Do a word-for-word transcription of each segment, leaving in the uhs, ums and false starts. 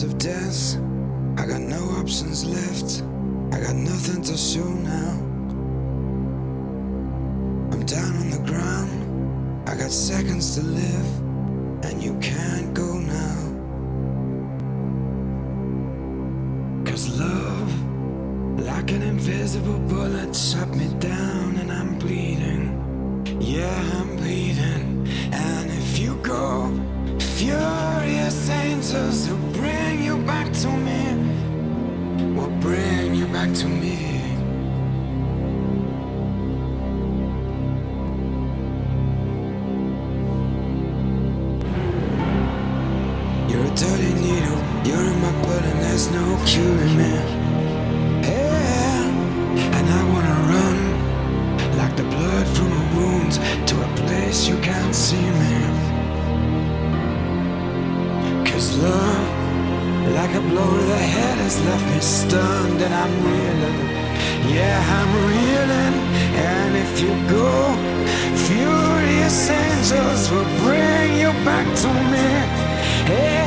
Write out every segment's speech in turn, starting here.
hands of death. I got no options left. I got nothing to show now. I'm down on the ground. I got seconds to live, and you can't go now. 'Cause love, like an invisible bullet, shot me down and I'm bleeding. Yeah, I'm bleeding. And if you go, furious angels will bring you back to me. Will bring you back to me. You're a dirty needle, you're in my blood and there's no curing me. Yeah, and I wanna run like the blood from a wound to a place you can't see me. 'Cause love, like a blow to the head, has left me stunned and I'm reeling. Yeah, I'm reeling. And if you go, furious angels will bring you back to me. Yeah.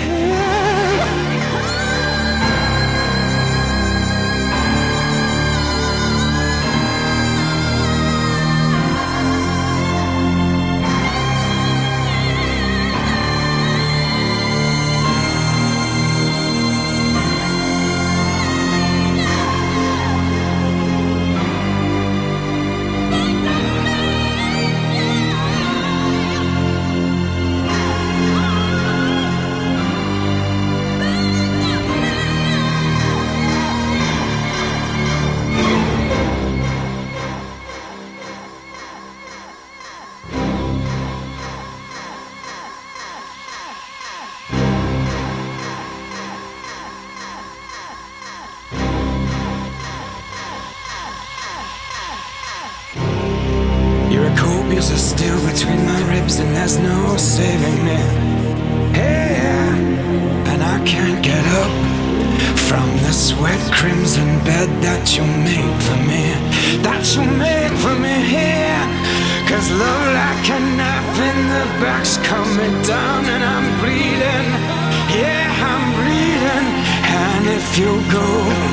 You're a copious of steel between my ribs and there's no saving me. Hey, and I can't get up from the sweat crimson bed that you made for me. That you made for me here. 'Cause love like a knife in the back's coming down and I'm bleeding. Yeah, I'm bleeding. And if you go,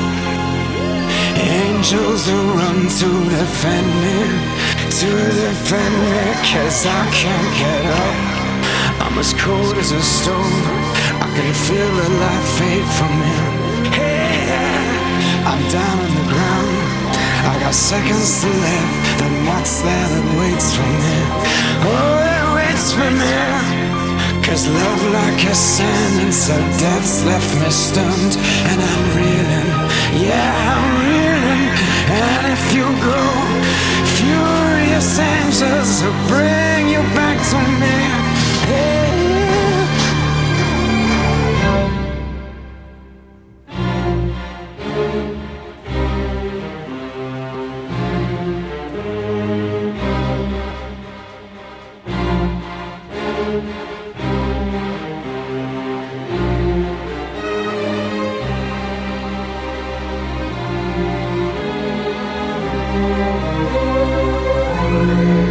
angels will run to defend me. To defend me, 'cause I can't get up. I'm as cold as a stone. I can feel the light fade from me. Hey, I'm down on the ground. I got seconds to live. Then what's there that waits for me? Oh, it waits for me. 'Cause love like a sentence of death's left me stunned and I'm reeling. Yeah, I'm reeling. And if you go, furious angels will bring you back to me. Hey. Thank you.